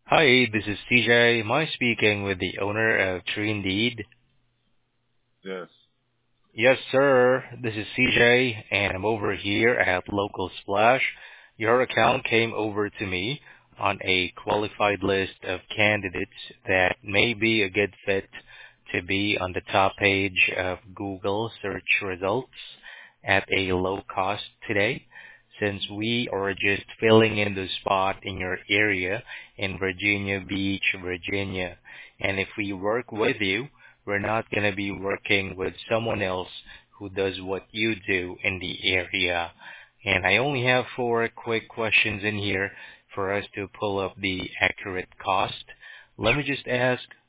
Hi, this is CJ. Am I speaking with the owner of Tree Indeed? Yes. Yes, sir. This is CJ, and I'm over here at Local Splash. Your account came over to me on a qualified list of candidates that may be a good fit to be on the top page of Google search results at a low cost today, since we are just filling in the spot in your area in Virginia Beach, Virginia. And if we work with you, we're not going to be working with someone else who does what you do in the area. And I only have four quick questions in here for us to pull up the accurate cost. Let me just ask,